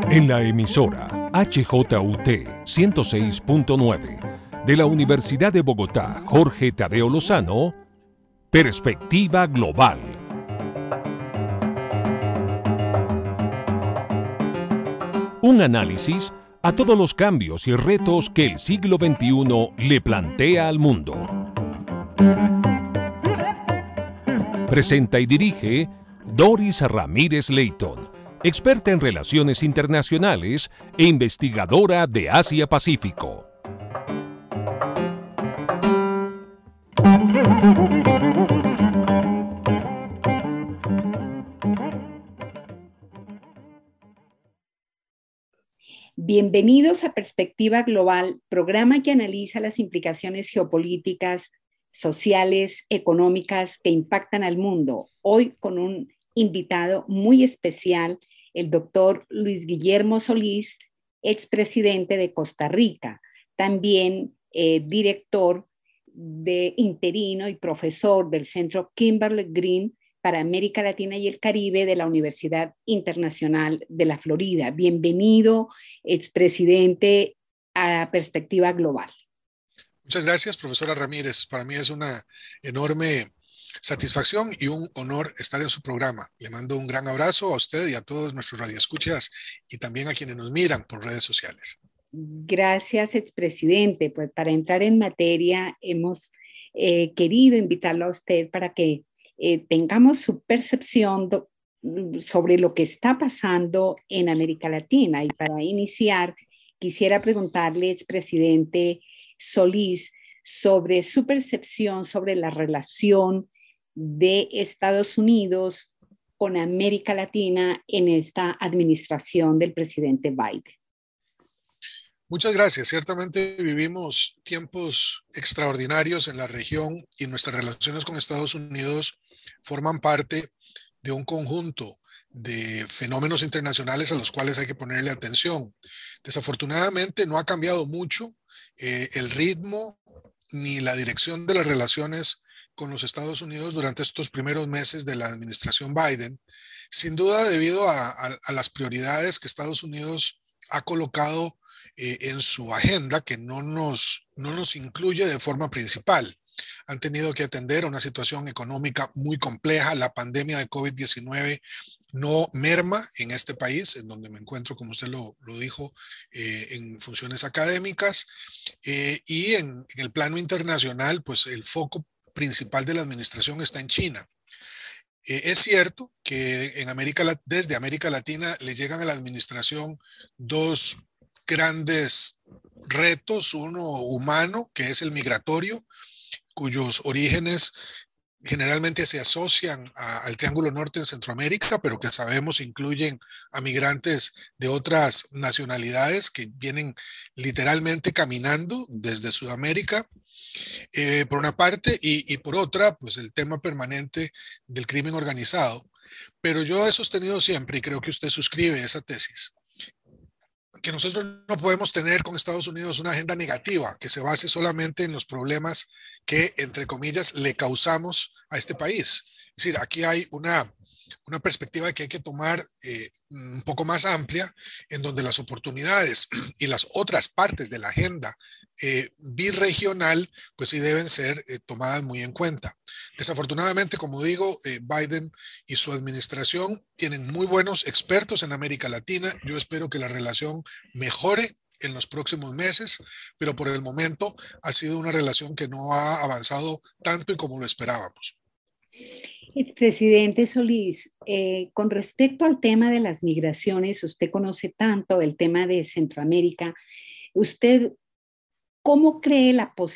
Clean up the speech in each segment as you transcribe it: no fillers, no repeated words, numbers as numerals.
En la emisora HJUT 106.9 de la Universidad de Bogotá, Jorge Tadeo Lozano, Perspectiva Global. Un análisis a todos los cambios y retos que el siglo XXI le plantea al mundo. Presenta y dirige Doris Ramírez Leighton, experta en relaciones internacionales e investigadora de Asia-Pacífico. Bienvenidos a Perspectiva Global, programa que analiza las implicaciones geopolíticas, sociales, económicas que impactan al mundo. Hoy con un invitado muy especial, el doctor Luis Guillermo Solís, expresidente de Costa Rica, también director de interino y profesor del Centro Kimberly Green para América Latina y el Caribe de la Universidad Internacional de la Florida. Bienvenido, expresidente, a Perspectiva Global. Muchas gracias, profesora Ramírez. Para mí es una enorme satisfacción y un honor estar en su programa. Le mando un gran abrazo a usted y a todos nuestros radioescuchas y también a quienes nos miran por redes sociales. Gracias, expresidente. Pues para entrar en materia, hemos querido invitarlo a usted para que tengamos su percepción sobre lo que está pasando en América Latina. Y para iniciar, quisiera preguntarle, expresidente Solís, sobre su percepción sobre la relación de Estados Unidos con América Latina en esta administración del presidente Biden. Muchas gracias. Ciertamente vivimos tiempos extraordinarios en la región y nuestras relaciones con Estados Unidos forman parte de un conjunto de fenómenos internacionales a los cuales hay que ponerle atención. Desafortunadamente no ha cambiado mucho el ritmo ni la dirección de las relaciones con los Estados Unidos durante estos primeros meses de la administración Biden, sin duda debido a las prioridades que Estados Unidos ha colocado en su agenda, que no nos incluye de forma principal. Han tenido que atender a una situación económica muy compleja. La pandemia de COVID-19 no merma en este país, en donde me encuentro, como usted lo dijo, en funciones académicas. Y en el plano internacional, pues el foco principal de la administración está en China. Es cierto que desde América Latina le llegan a la administración dos grandes retos, uno humano, que es el migratorio, cuyos orígenes generalmente se asocian al Triángulo Norte en Centroamérica, pero que sabemos incluyen a migrantes de otras nacionalidades que vienen literalmente caminando desde Sudamérica, por una parte, y por otra, pues el tema permanente del crimen organizado. Pero yo he sostenido siempre, y creo que usted suscribe esa tesis, que nosotros no podemos tener con Estados Unidos una agenda negativa que se base solamente en los problemas que, entre comillas, le causamos a este país. Es decir, aquí hay una perspectiva que hay que tomar un poco más amplia, en donde las oportunidades y las otras partes de la agenda birregional, pues sí deben ser tomadas muy en cuenta. Desafortunadamente, como digo, Biden y su administración tienen muy buenos expertos en América Latina. Yo espero que la relación mejore en los próximos meses, pero por el momento ha sido una relación que no ha avanzado tanto y como lo esperábamos. Expresidente Solís, con respecto al tema de las migraciones, usted conoce tanto el tema de Centroamérica. ¿Usted cómo cree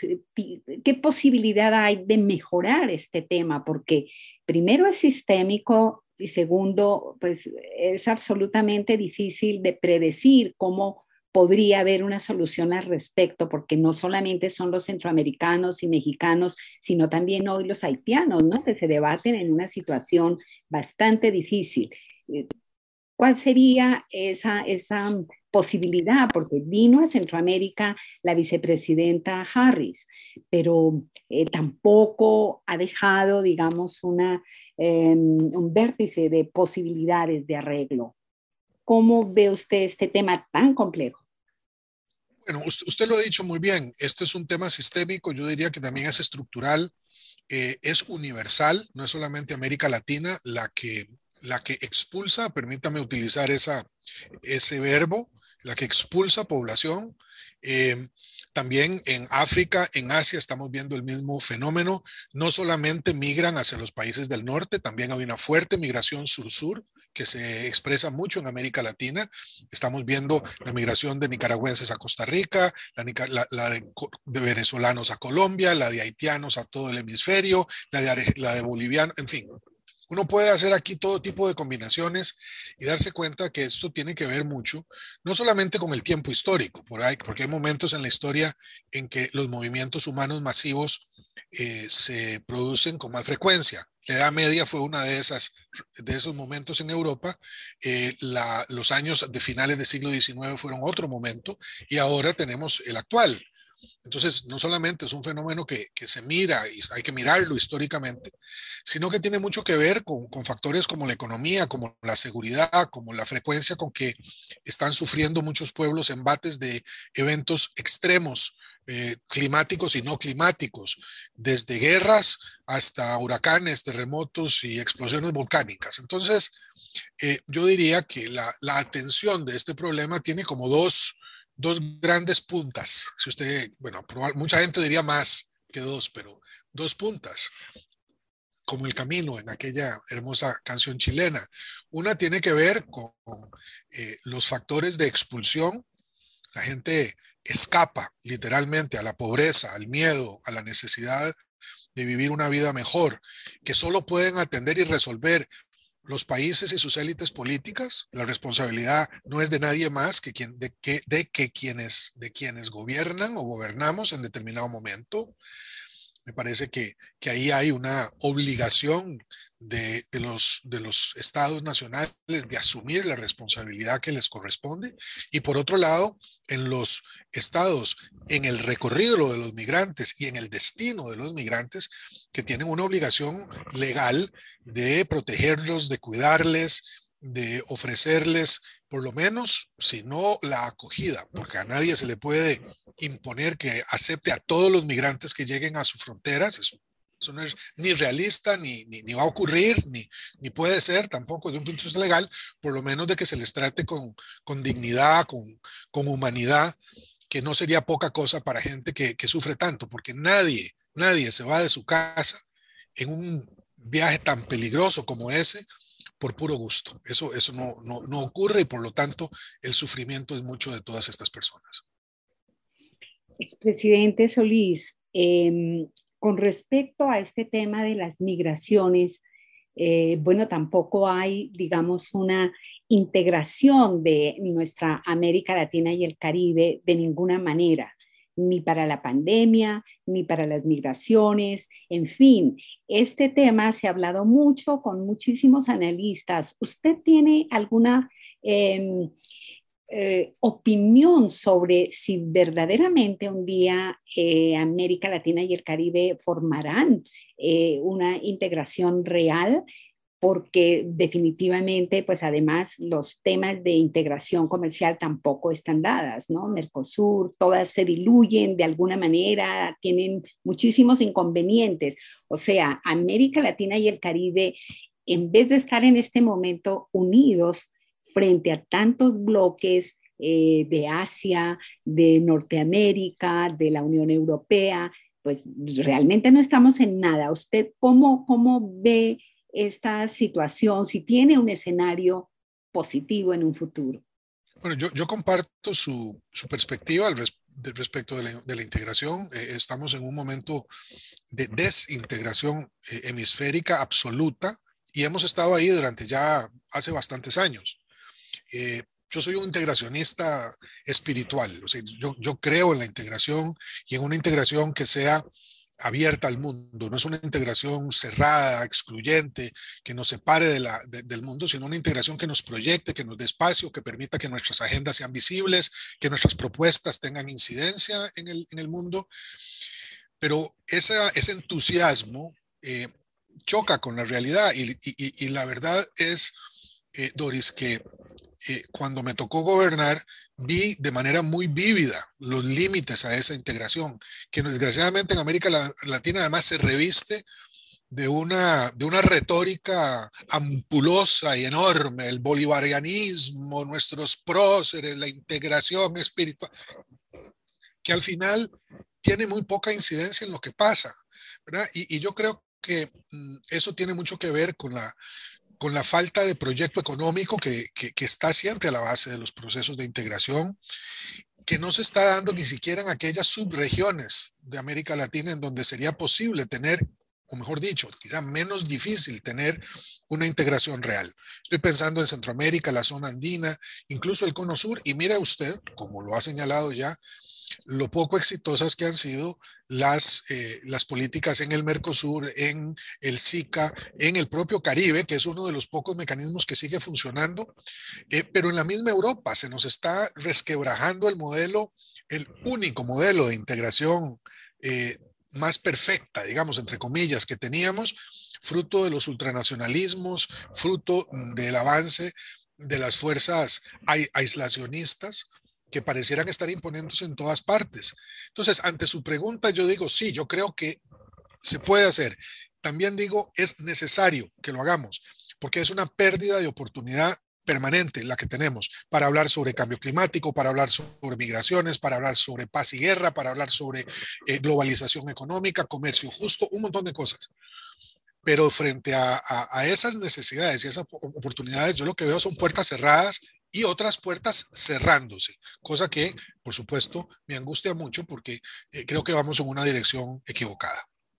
qué posibilidad hay de mejorar este tema? Porque primero es sistémico y segundo, pues es absolutamente difícil de predecir cómo podría haber una solución al respecto, porque no solamente son los centroamericanos y mexicanos, sino también hoy los haitianos, ¿no? Que se debaten en una situación bastante difícil. ¿Cuál sería esa posibilidad? Porque vino a Centroamérica la vicepresidenta Harris, pero tampoco ha dejado, digamos, un vértice de posibilidades de arreglo. ¿Cómo ve usted este tema tan complejo? Bueno, usted lo ha dicho muy bien. Este es un tema sistémico, yo diría que también es estructural, es universal, no es solamente América Latina la que expulsa, permítame utilizar ese verbo, la que expulsa población. Eh, También en África, en Asia, estamos viendo el mismo fenómeno. No solamente migran hacia los países del norte, también hay una fuerte migración sur-sur que se expresa mucho en América Latina. Estamos viendo la migración de nicaragüenses a Costa Rica, la de venezolanos a Colombia, la de haitianos a todo el hemisferio, la de bolivianos, en fin. Uno puede hacer aquí todo tipo de combinaciones y darse cuenta que esto tiene que ver mucho, no solamente con el tiempo histórico, porque hay momentos en la historia en que los movimientos humanos masivos se producen con más frecuencia. La Edad Media fue una de esos momentos en Europa. Los años de finales del siglo XIX fueron otro momento y ahora tenemos el actual. Entonces, no solamente es un fenómeno que se mira y hay que mirarlo históricamente, sino que tiene mucho que ver con factores como la economía, como la seguridad, como la frecuencia con que están sufriendo muchos pueblos embates de eventos extremos, climáticos y no climáticos, desde guerras hasta huracanes, terremotos y explosiones volcánicas. Entonces, yo diría que la atención de este problema tiene como dos grandes puntas. Si usted, bueno, mucha gente diría más que dos, pero dos puntas, como el camino en aquella hermosa canción chilena. Una tiene que ver con los factores de expulsión. La gente escapa literalmente a la pobreza, al miedo, a la necesidad de vivir una vida mejor, que solo pueden atender y resolver los países y sus élites políticas. La responsabilidad no es de nadie más de quienes gobiernan o gobernamos en determinado momento. Me parece que ahí hay una obligación de los estados nacionales de asumir la responsabilidad que les corresponde. Y por otro lado, en los estados, en el recorrido de los migrantes y en el destino de los migrantes, que tienen una obligación legal de protegerlos, de cuidarles, de ofrecerles por lo menos, si no la acogida, porque a nadie se le puede imponer que acepte a todos los migrantes que lleguen a sus fronteras. Eso no es ni realista, ni va a ocurrir, ni puede ser tampoco desde un punto de vista legal, por lo menos de que se les trate con dignidad, con humanidad, que no sería poca cosa para gente que sufre tanto, porque nadie se va de su casa en un viaje tan peligroso como ese por puro gusto. Eso no ocurre y por lo tanto el sufrimiento es mucho de todas estas personas. Expresidente Solís, con respecto a este tema de las migraciones, bueno, tampoco hay, digamos, una integración de nuestra América Latina y el Caribe de ninguna manera, ni para la pandemia, ni para las migraciones, en fin, este tema se ha hablado mucho con muchísimos analistas. ¿Usted tiene alguna opinión sobre si verdaderamente un día América Latina y el Caribe formarán una integración real? Porque definitivamente, pues además los temas de integración comercial tampoco están dadas, ¿no? Mercosur, todas se diluyen de alguna manera, tienen muchísimos inconvenientes. O sea, América Latina y el Caribe, en vez de estar en este momento unidos frente a tantos bloques de Asia, de Norteamérica, de la Unión Europea, pues realmente no estamos en nada. ¿Usted cómo ve esta situación, si tiene un escenario positivo en un futuro? Bueno, yo comparto su perspectiva respecto de la integración. Estamos en un momento de desintegración hemisférica absoluta y hemos estado ahí durante ya hace bastantes años. Yo soy un integracionista espiritual, o sea, yo creo en la integración y en una integración que sea abierta al mundo, no es una integración cerrada, excluyente, que nos separe del mundo, sino una integración que nos proyecte, que nos dé espacio, que permita que nuestras agendas sean visibles, que nuestras propuestas tengan incidencia en el mundo. Pero ese entusiasmo choca con la realidad y la verdad es, Doris, que cuando me tocó gobernar, vi de manera muy vívida los límites a esa integración, que desgraciadamente en América Latina además se reviste de una retórica ampulosa y enorme, el bolivarianismo, nuestros próceres, la integración espiritual, que al final tiene muy poca incidencia en lo que pasa, ¿verdad? Y yo creo que eso tiene mucho que ver con la falta de proyecto económico que está siempre a la base de los procesos de integración, que no se está dando ni siquiera en aquellas subregiones de América Latina en donde sería posible tener, o mejor dicho, quizá menos difícil tener una integración real. Estoy pensando en Centroamérica, la zona andina, incluso el Cono Sur, y mire usted, como lo ha señalado ya, lo poco exitosas que han sido las políticas en el Mercosur, en el SICA, en el propio Caribe, que es uno de los pocos mecanismos que sigue funcionando, pero en la misma Europa se nos está resquebrajando el modelo, el único modelo de integración más perfecta, digamos, entre comillas, que teníamos, fruto de los ultranacionalismos, fruto del avance de las fuerzas aislacionistas que parecieran estar imponiéndose en todas partes. Entonces, ante su pregunta, yo digo, sí, yo creo que se puede hacer. También digo, es necesario que lo hagamos, porque es una pérdida de oportunidad permanente la que tenemos para hablar sobre cambio climático, para hablar sobre migraciones, para hablar sobre paz y guerra, para hablar sobre globalización económica, comercio justo, un montón de cosas. Pero frente a esas necesidades y esas oportunidades, yo lo que veo son puertas cerradas y otras puertas cerrándose, cosa que, por supuesto, me angustia mucho porque creo que vamos en una dirección equivocada.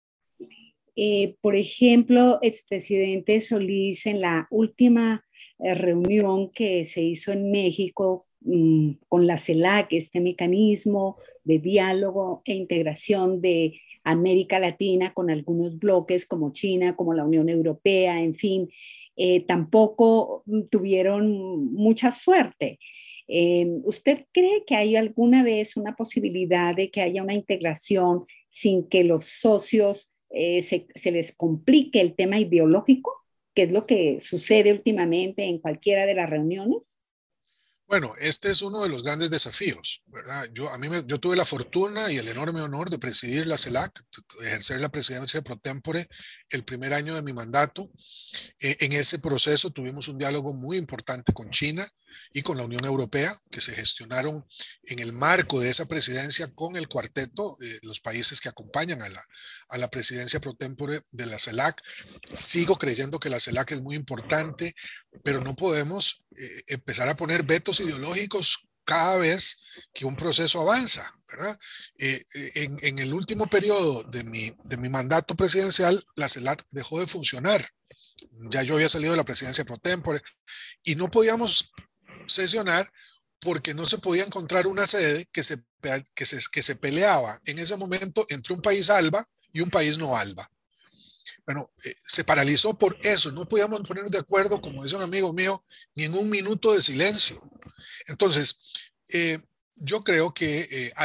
Por ejemplo, expresidente Solís, en la última reunión que se hizo en México con la CELAC, este mecanismo de diálogo e integración de América Latina con algunos bloques como China, como la Unión Europea, en fin, tampoco tuvieron mucha suerte. ¿Usted cree que hay alguna vez una posibilidad de que haya una integración sin que los socios se les complique el tema ideológico, que es lo que sucede últimamente en cualquiera de las reuniones? Bueno, este es uno de los grandes desafíos, ¿verdad? Yo tuve la fortuna y el enorme honor de presidir la CELAC, ejercer la presidencia pro tempore el primer año de mi mandato. En ese proceso tuvimos un diálogo muy importante con China y con la Unión Europea, que se gestionaron en el marco de esa presidencia con el cuarteto, los países que acompañan a la presidencia pro tempore de la CELAC. Sigo creyendo que la CELAC es muy importante, pero no podemos empezar a poner vetos ideológicos cada vez que un proceso avanza, ¿verdad? En el último periodo de mi mandato presidencial, la CELAC dejó de funcionar. Ya yo había salido de la presidencia pro tempore y no podíamos sesionar porque no se podía encontrar una sede que se peleaba en ese momento entre un país ALBA y un país no ALBA. Bueno, se paralizó por eso, no podíamos ponernos de acuerdo, como dice un amigo mío, ni en un minuto de silencio. Entonces, yo creo que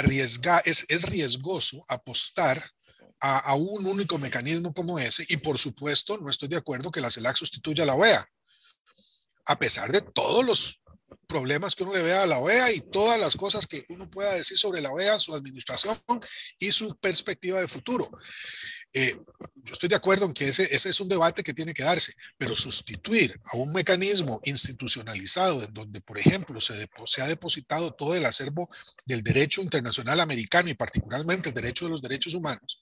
es riesgoso apostar a un único mecanismo como ese y por supuesto no estoy de acuerdo que la CELAC sustituya a la OEA, a pesar de todos los problemas que uno le vea a la OEA y todas las cosas que uno pueda decir sobre la OEA, su administración y su perspectiva de futuro. Yo estoy de acuerdo en que ese es un debate que tiene que darse, pero sustituir a un mecanismo institucionalizado en donde, por ejemplo, se ha depositado todo el acervo del derecho internacional americano y particularmente el derecho de los derechos humanos,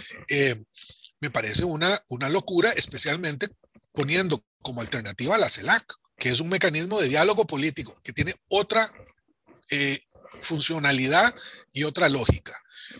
me parece una locura, especialmente poniendo como alternativa a la CELAC, que es un mecanismo de diálogo político que tiene otra funcionalidad y otra lógica.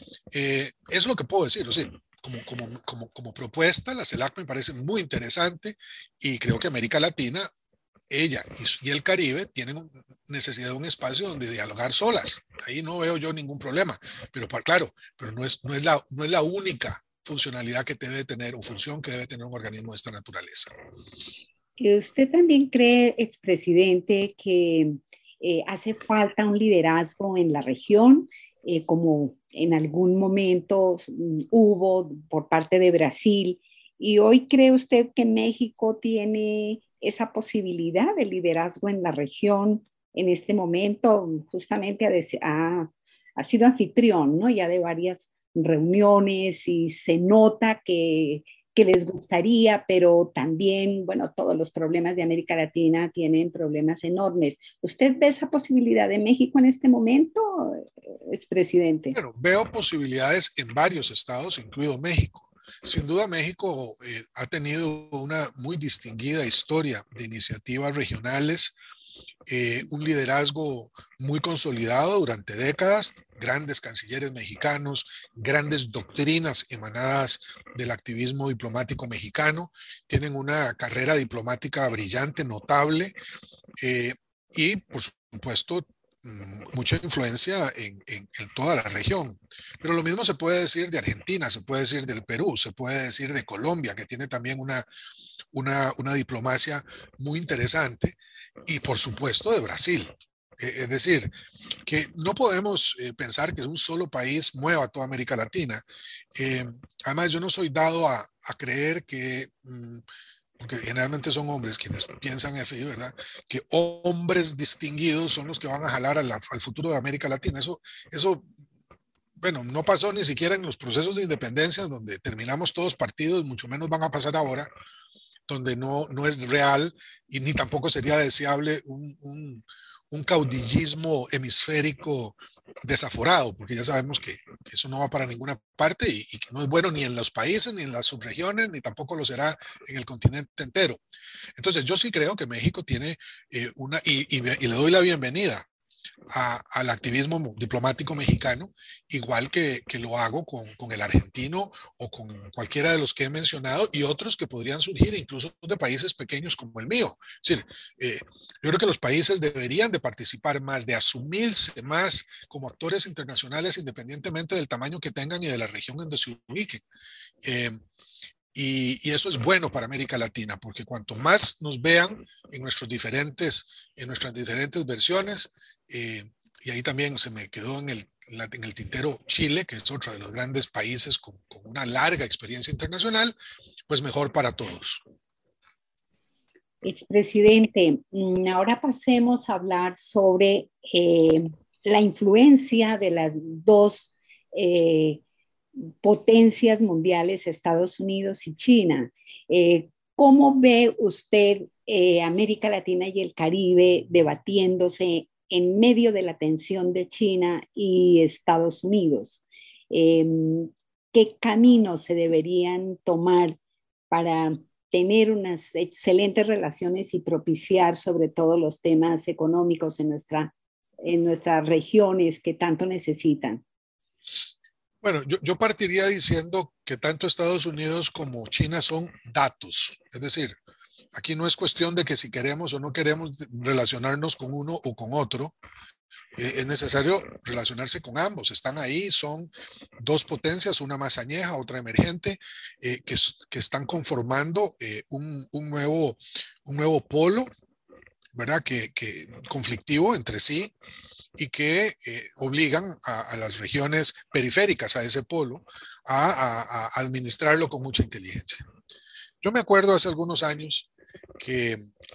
Es lo que puedo decir, o sea, como propuesta, la CELAC me parece muy interesante y creo que América Latina, ella y el Caribe tienen necesidad de un espacio donde dialogar solas. Ahí no veo yo ningún problema, pero claro, pero no es la única funcionalidad que debe tener o función que debe tener un organismo de esta naturaleza. ¿Usted también cree, expresidente, que hace falta un liderazgo en la región, como en algún momento hubo por parte de Brasil? ¿Y hoy cree usted que México tiene esa posibilidad de liderazgo en la región en este momento? Justamente ha sido anfitrión, ¿no? Ya de varias reuniones y se nota que les gustaría, pero también, bueno, todos los problemas de América Latina tienen problemas enormes. ¿Usted ve esa posibilidad de México en este momento, expresidente? Bueno, veo posibilidades en varios estados, incluido México. Sin duda, México ha tenido una muy distinguida historia de iniciativas regionales, un liderazgo muy consolidado durante décadas, grandes cancilleres mexicanos, grandes doctrinas emanadas del activismo diplomático mexicano, tienen una carrera diplomática brillante, notable, y por supuesto mucha influencia en toda la región. Pero lo mismo se puede decir de Argentina, se puede decir del Perú, se puede decir de Colombia, que tiene también una diplomacia muy interesante, y por supuesto de Brasil. Es decir, que no podemos pensar que un solo país mueva a toda América Latina. Además, yo no soy dado a creer que, porque generalmente son hombres quienes piensan así, ¿verdad? Que hombres distinguidos son los que van a jalar al futuro de América Latina. Eso, bueno, no pasó ni siquiera en los procesos de independencia, donde terminamos todos partidos, mucho menos van a pasar ahora, donde no es real y ni tampoco sería deseable un caudillismo hemisférico desaforado, porque ya sabemos que eso no va para ninguna parte y que no es bueno ni en los países, ni en las subregiones, ni tampoco lo será en el continente entero. Entonces yo sí creo que México tiene y le doy la bienvenida al activismo diplomático mexicano, igual que lo hago con el argentino o con cualquiera de los que he mencionado y otros que podrían surgir incluso de países pequeños como el mío. Es decir, yo creo que los países deberían de participar más, de asumirse más como actores internacionales independientemente del tamaño que tengan y de la región donde se ubiquen. Eh, y eso es bueno para América Latina, porque cuanto más nos vean en nuestras diferentes versiones, y ahí también se me quedó en el tintero Chile, que es otro de los grandes países con una larga experiencia internacional, pues mejor para todos. Expresidente, ahora pasemos a hablar sobre la influencia de las dos eh, potencias mundiales, Estados Unidos y China. ¿Cómo ve usted América Latina y el Caribe debatiéndose en medio de la tensión de China y Estados Unidos? ¿Qué caminos se deberían tomar para tener unas excelentes relaciones y propiciar sobre todo los temas económicos en nuestras regiones que tanto necesitan? Bueno, yo partiría diciendo que tanto Estados Unidos como China son datos. Es decir, aquí no es cuestión de que si queremos o no queremos relacionarnos con uno o con otro. Es necesario relacionarse con ambos. Están ahí, son dos potencias, una más añeja, otra emergente, que están conformando un nuevo polo, ¿verdad? Que conflictivo entre sí y que obligan a las regiones periféricas a ese polo a administrarlo con mucha inteligencia. Yo me acuerdo hace algunos años que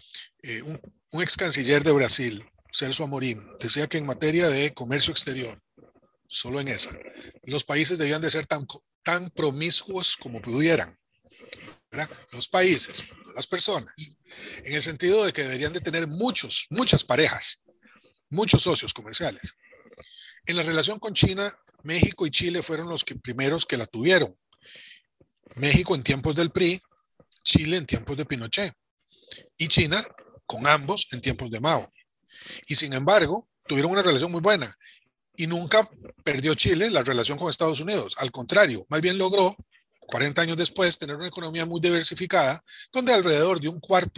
un ex canciller de Brasil, Celso Amorim, decía que en materia de comercio exterior, solo en esa, los países debían de ser tan promiscuos como pudieran, ¿verdad? Los países, las personas, en el sentido de que deberían de tener muchas parejas, muchos socios comerciales. En la relación con China, México y Chile fueron los primeros que la tuvieron. México en tiempos del PRI, Chile en tiempos de Pinochet y China con ambos en tiempos de Mao. Y sin embargo, tuvieron una relación muy buena y nunca perdió Chile la relación con Estados Unidos. Al contrario, más bien logró, 40 años después, tener una economía muy diversificada, donde alrededor de un cuarto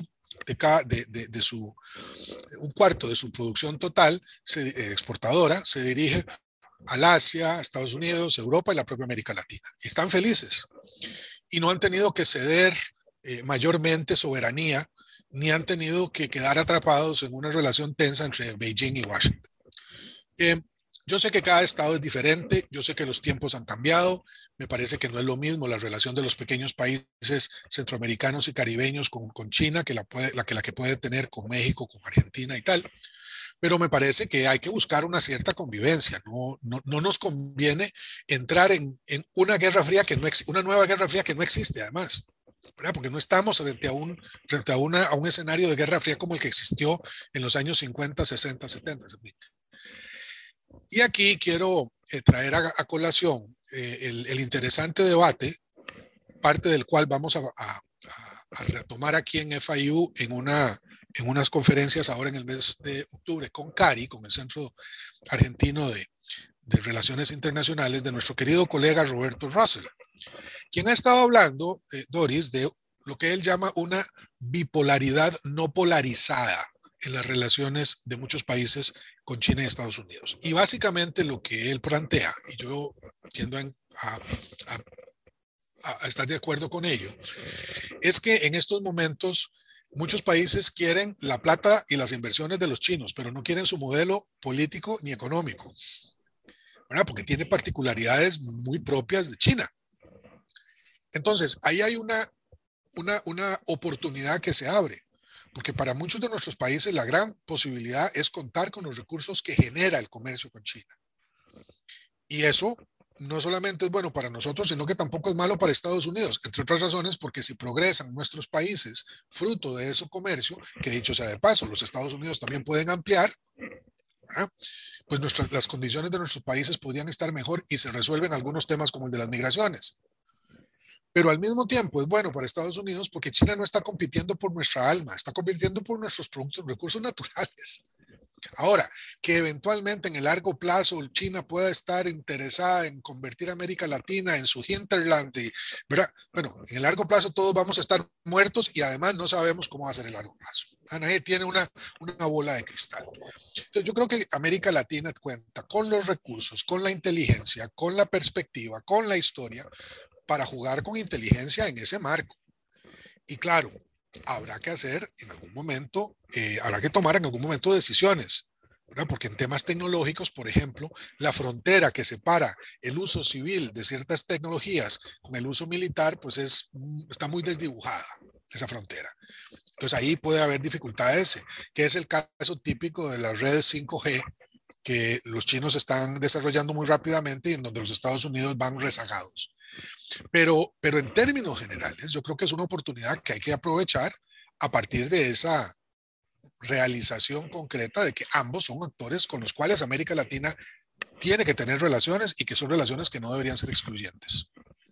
de su producción total exportadora se dirige al Asia, Estados Unidos, Europa y la propia América Latina. Y están felices. Y no han tenido que ceder mayormente soberanía, ni han tenido que quedar atrapados en una relación tensa entre Beijing y Washington. Yo sé que cada estado es diferente, yo sé que los tiempos han cambiado, me parece que no es lo mismo la relación de los pequeños países centroamericanos y caribeños con China que la que puede tener con México, con Argentina y tal, pero me parece que hay que buscar una cierta convivencia, no nos conviene entrar en una guerra fría que no existe, una nueva guerra fría que no existe además. ¿Verdad? Porque no estamos frente a un escenario de guerra fría como el que existió en los años 50, 60, 70. Y aquí quiero traer a colación el interesante debate, parte del cual vamos a retomar aquí en FIU en unas conferencias ahora en el mes de octubre con CARI, con el Centro Argentino de Relaciones Internacionales, de nuestro querido colega Roberto Russell, quien ha estado hablando, Doris, de lo que él llama una bipolaridad no polarizada en las relaciones de muchos países con China y Estados Unidos. Y básicamente lo que él plantea, y yo tiendo a estar de acuerdo con ello, es que en estos momentos muchos países quieren la plata y las inversiones de los chinos, pero no quieren su modelo político ni económico, ¿verdad? Porque tiene particularidades muy propias de China. Entonces, ahí hay una oportunidad que se abre, porque para muchos de nuestros países la gran posibilidad es contar con los recursos que genera el comercio con China. Y eso no solamente es bueno para nosotros, sino que tampoco es malo para Estados Unidos, entre otras razones, porque si progresan nuestros países fruto de ese comercio, que dicho sea de paso, los Estados Unidos también pueden ampliar, ¿verdad? Pues las condiciones de nuestros países podrían estar mejor y se resuelven algunos temas como el de las migraciones. Pero al mismo tiempo es bueno para Estados Unidos porque China no está compitiendo por nuestra alma, está compitiendo por nuestros productos, recursos naturales. Ahora, que eventualmente en el largo plazo China pueda estar interesada en convertir a América Latina en su hinterland, ¿verdad? Bueno, en el largo plazo todos vamos a estar muertos y además no sabemos cómo va a ser el largo plazo. Nadie tiene una bola de cristal. Entonces yo creo que América Latina cuenta con los recursos, con la inteligencia, con la perspectiva, con la historia para jugar con inteligencia en ese marco. Y claro, habrá que hacer en algún momento, habrá que tomar en algún momento decisiones, ¿verdad? Porque en temas tecnológicos, por ejemplo, la frontera que separa el uso civil de ciertas tecnologías con el uso militar, pues está muy desdibujada esa frontera. Entonces ahí puede haber dificultades, que es el caso típico de las redes 5G que los chinos están desarrollando muy rápidamente y en donde los Estados Unidos van rezagados. Pero en términos generales, yo creo que es una oportunidad que hay que aprovechar a partir de esa realización concreta de que ambos son actores con los cuales América Latina tiene que tener relaciones y que son relaciones que no deberían ser excluyentes.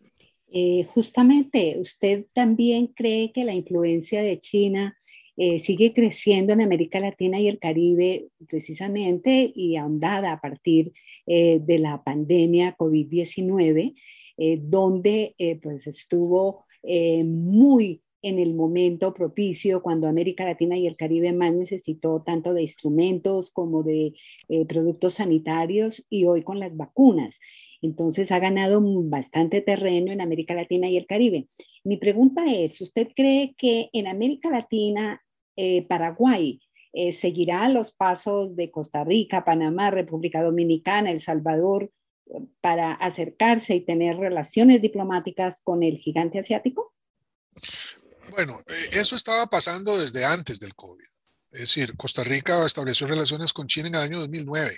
Justamente, ¿usted también cree que la influencia de China sigue creciendo en América Latina y el Caribe precisamente y ahondada a partir de la pandemia COVID-19, donde pues estuvo muy en el momento propicio cuando América Latina y el Caribe más necesitó tanto de instrumentos como de productos sanitarios y hoy con las vacunas? Entonces ha ganado bastante terreno en América Latina y el Caribe. Mi pregunta es, ¿usted cree que en América Latina, Paraguay, seguirá los pasos de Costa Rica, Panamá, República Dominicana, El Salvador, para acercarse y tener relaciones diplomáticas con el gigante asiático? Bueno, eso estaba pasando desde antes del COVID. Es decir, Costa Rica estableció relaciones con China en el año 2009.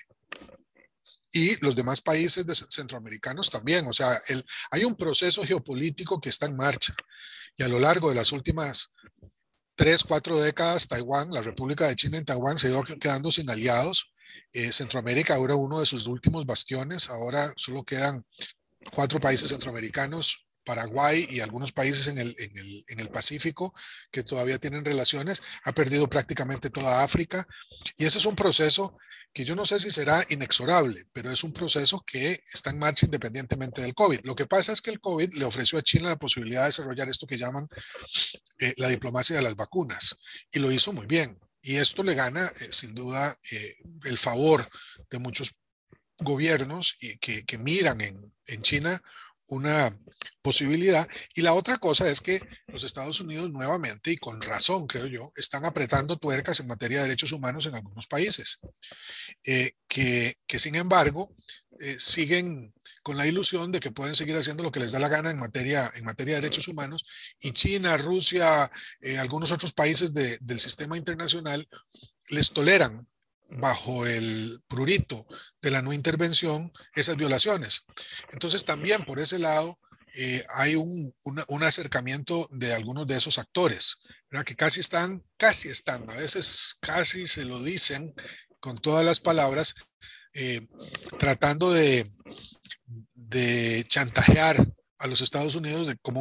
Y los demás países centroamericanos también. O sea, hay un proceso geopolítico que está en marcha. Y a lo largo de las últimas 3, 4 décadas, Taiwán, la República de China en Taiwán se ha ido quedando sin aliados. Centroamérica ahora uno de sus últimos bastiones. Ahora solo quedan 4 países centroamericanos, Paraguay y algunos países en el Pacífico que todavía tienen relaciones. Ha perdido prácticamente toda África. Y ese es un proceso que yo no sé si será inexorable, pero es un proceso que está en marcha independientemente del COVID. Lo que pasa es que el COVID le ofreció a China la posibilidad de desarrollar esto que llaman la diplomacia de las vacunas, y lo hizo muy bien. Y esto le gana, sin duda, el favor de muchos gobiernos que miran en China una posibilidad. Y la otra cosa es que los Estados Unidos nuevamente, y con razón creo yo, están apretando tuercas en materia de derechos humanos en algunos países, que sin embargo siguen con la ilusión de que pueden seguir haciendo lo que les da la gana en materia de derechos humanos, y China, Rusia, algunos otros países del sistema internacional les toleran bajo el prurito de la no intervención esas violaciones. Entonces también por ese lado hay un acercamiento de algunos de esos actores, ¿verdad? Que casi están, a veces casi se lo dicen con todas las palabras, tratando de chantajear a los Estados Unidos como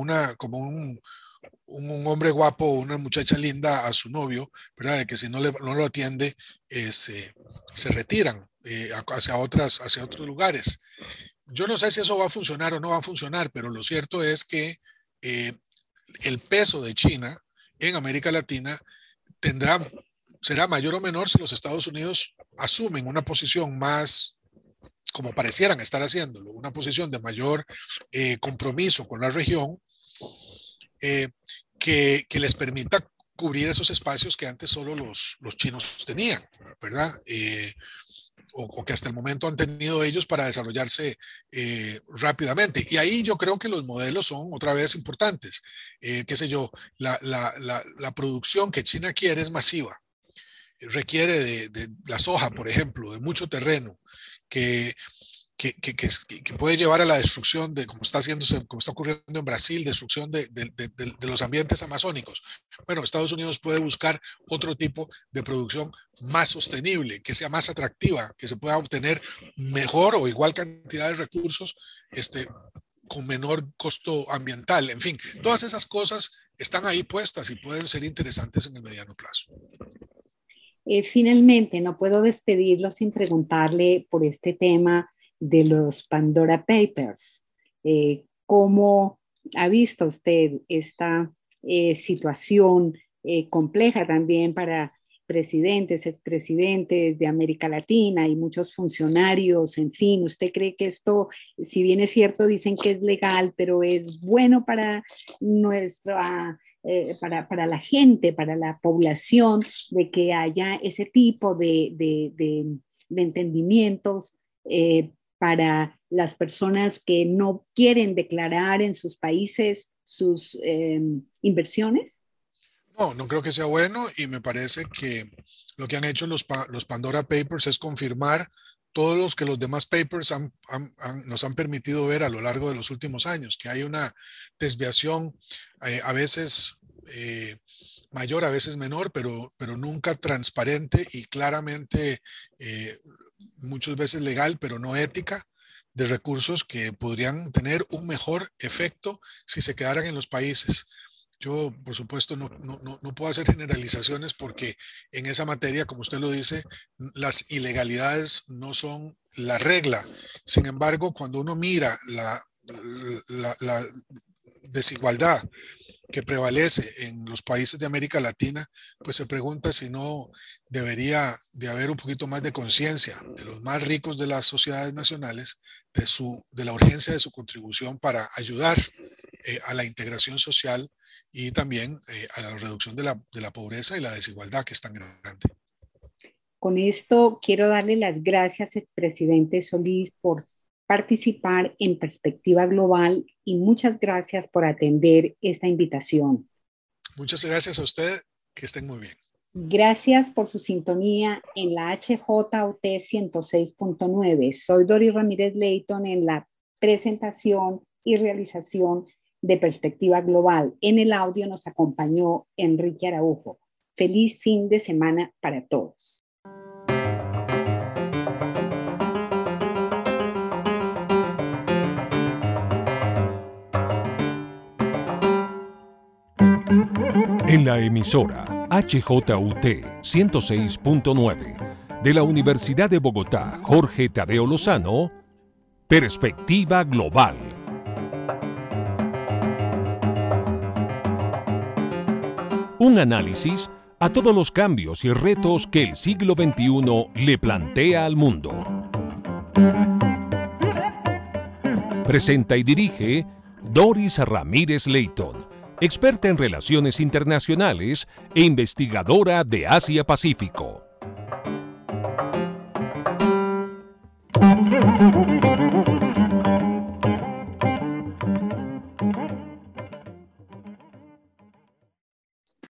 un hombre guapo o una muchacha linda a su novio, ¿verdad? De que si no lo atiende, se retiran hacia otros lugares. Yo no sé si eso va a funcionar o no va a funcionar, pero lo cierto es que el peso de China en América Latina será mayor o menor si los Estados Unidos asumen una posición más, como parecieran estar haciéndolo, una posición de mayor compromiso con la región, que les permita cubrir esos espacios que antes solo los chinos tenían, ¿verdad? O que hasta el momento han tenido ellos para desarrollarse rápidamente. Y ahí yo creo que los modelos son otra vez importantes. Qué sé yo, la producción que China quiere es masiva. Requiere de la soja, por ejemplo, de mucho terreno, que puede llevar a la destrucción como está ocurriendo en Brasil, destrucción de los ambientes amazónicos. Bueno, Estados Unidos puede buscar otro tipo de producción más sostenible, que sea más atractiva, que se pueda obtener mejor o igual cantidad de recursos, con menor costo ambiental. En fin, todas esas cosas están ahí puestas y pueden ser interesantes en el mediano plazo. Finalmente, no puedo despedirlo sin preguntarle por este tema de los Pandora Papers. ¿Cómo ha visto usted esta situación compleja también para presidentes, expresidentes de América Latina y muchos funcionarios? En fin, ¿usted cree que esto, si bien es cierto, dicen que es legal, pero es bueno para para la gente, para la población, de que haya ese tipo de entendimientos para las personas que no quieren declarar en sus países sus inversiones? No creo que sea bueno, y me parece que lo que han hecho los Pandora Papers es confirmar todos los que los demás papers nos han permitido ver a lo largo de los últimos años, que hay una desviación a veces mayor, a veces menor, pero nunca transparente y claramente muchas veces legal, pero no ética, de recursos que podrían tener un mejor efecto si se quedaran en los países. Yo, por supuesto, no puedo hacer generalizaciones porque en esa materia, como usted lo dice, las ilegalidades no son la regla. Sin embargo, cuando uno mira la desigualdad que prevalece en los países de América Latina, pues se pregunta si no debería de haber un poquito más de conciencia de los más ricos de las sociedades nacionales, de la urgencia de su contribución para ayudar a la integración social y también a la reducción de la pobreza y la desigualdad, que es tan grande. Con esto quiero darle las gracias, expresidente Solís, por participar en Perspectiva Global, y muchas gracias por atender esta invitación. Muchas gracias a usted, que estén muy bien. Gracias por su sintonía en la HJUT 106.9. Soy Doris Ramírez Leighton en la presentación y realización de Perspectiva Global. En el audio nos acompañó Enrique Araujo. Feliz fin de semana para todos. En la emisora HJUT 106.9 de la Universidad de Bogotá, Jorge Tadeo Lozano, Perspectiva Global. Un análisis a todos los cambios y retos que el siglo XXI le plantea al mundo. Presenta y dirige Doris Ramírez Leighton, experta en relaciones internacionales e investigadora de Asia-Pacífico.